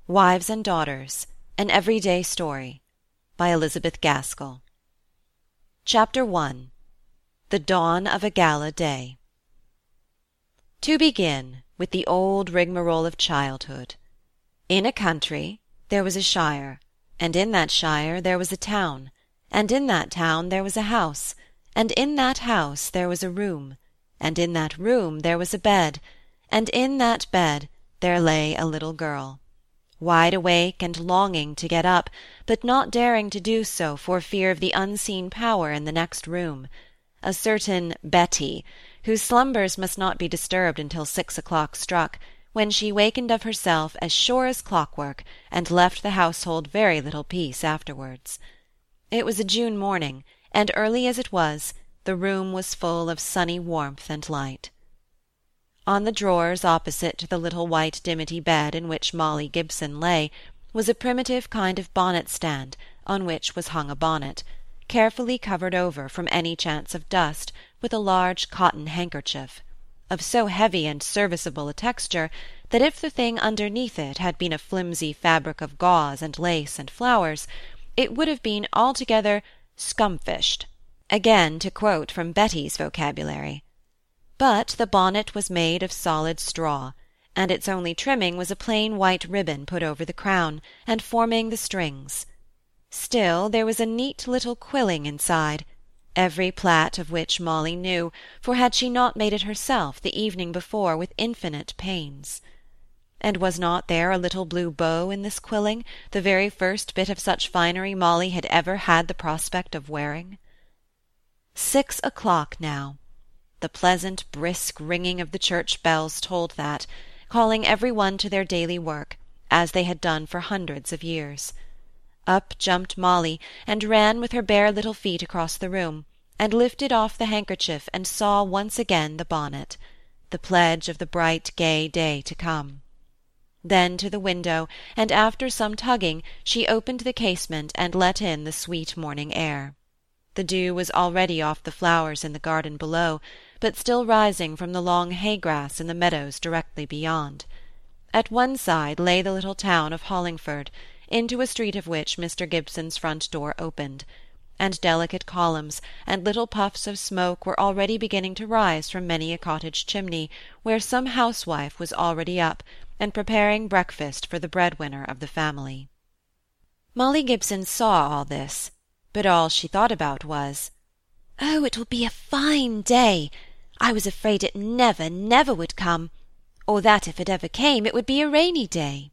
Wives and Daughters, An Everyday Story by Elizabeth Gaskell. Chapter 1. The Dawn of a Gala Day. To begin with the old rigmarole of childhood. In a country there was a shire, and in that shire there was a town, and in that town there was a house, and in that house there was a room, and in that room there was a bed, and in that bed there lay a little girl, wide awake and longing to get up, but not daring to do so for fear of the unseen power in the next room, a certain Betty, whose slumbers must not be disturbed until 6 o'clock struck, when she wakened of herself as sure as clockwork, and left the household very little peace afterwards. It was a June morning, and early as it was, the room was full of sunny warmth and light. On the drawers opposite to the little white dimity bed in which Molly Gibson lay was a primitive kind of bonnet-stand on which was hung a bonnet, carefully covered over from any chance of dust with a large cotton handkerchief, of so heavy and serviceable a texture that if the thing underneath it had been a flimsy fabric of gauze and lace and flowers, it would have been altogether scumfished, again to quote from Betty's vocabulary. But the bonnet was made of solid straw, and its only trimming was a plain white ribbon put over the crown, and forming the strings. Still there was a neat little quilling inside, every plait of which Molly knew, for had she not made it herself the evening before with infinite pains? And was not there a little blue bow in this quilling, the very first bit of such finery Molly had ever had the prospect of wearing? 6 o'clock now. The pleasant, brisk ringing of the church bells told that, calling every one to their daily work, as they had done for hundreds of years. Up jumped Molly, and ran with her bare little feet across the room, and lifted off the handkerchief and saw once again the bonnet, the pledge of the bright, gay day to come. Then to the window, and after some tugging, she opened the casement and let in the sweet morning air. The dew was already off the flowers in the garden below, but still rising from the long hay-grass in the meadows directly beyond. At one side lay the little town of Hollingford, into a street of which Mr. Gibson's front door opened, and delicate columns and little puffs of smoke were already beginning to rise from many a cottage chimney, where some housewife was already up, and preparing breakfast for the breadwinner of the family. Molly Gibson saw all this, but all she thought about was, "Oh, it will be a fine day! I was afraid it never, never would come, or that if it ever came it would be a rainy day."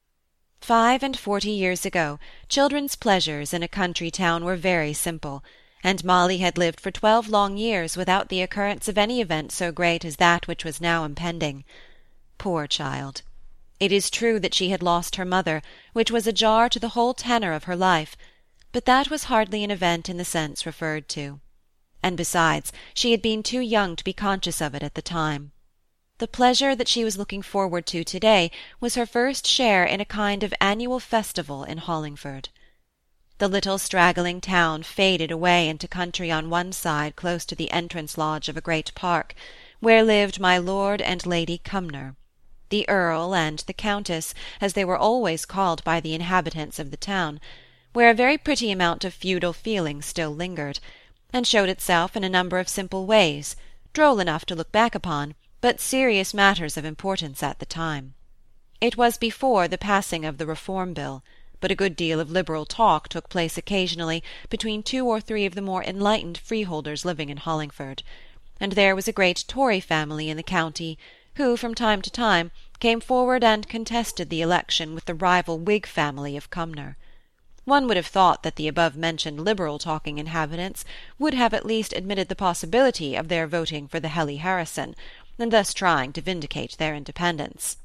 45 years ago, children's pleasures in a country town were very simple, and Molly had lived for 12 long years without the occurrence of any event so great as that which was now impending. Poor child! It is true that she had lost her mother, which was a jar to the whole tenor of her life, but that was hardly an event in the sense referred to. And besides, she had been too young to be conscious of it at the time. The pleasure that she was looking forward to today was her first share in a kind of annual festival in Hollingford. The little straggling town faded away into country on one side close to the entrance lodge of a great park, where lived my Lord and Lady Cumnor, the Earl and the Countess, as they were always called by the inhabitants of the town, where a very pretty amount of feudal feeling still lingered, and showed itself in a number of simple ways, droll enough to look back upon, but serious matters of importance at the time. It was before the passing of the Reform Bill, but a good deal of liberal talk took place occasionally between 2 or 3 of the more enlightened freeholders living in Hollingford, and there was a great Tory family in the county, who from time to time came forward and contested the election with the rival Whig family of Cumnor. One would have thought that the above-mentioned liberal-talking inhabitants would have at least admitted the possibility of their voting for the Helly Harrison, and thus trying to vindicate their independence.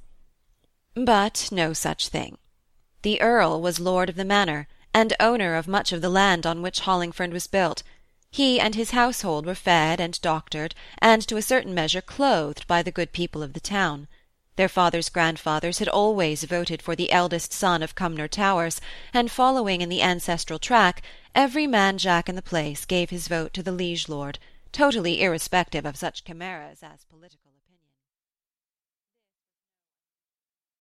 But no such thing. The Earl was lord of the manor, and owner of much of the land on which Hollingford was built. He and his household were fed and doctored, and to a certain measure clothed by the good people of the town. Their fathers' grandfathers had always voted for the eldest son of Cumnor Towers, and following in the ancestral track, every man Jack in the place gave his vote to the liege lord, totally irrespective of such chimeras as political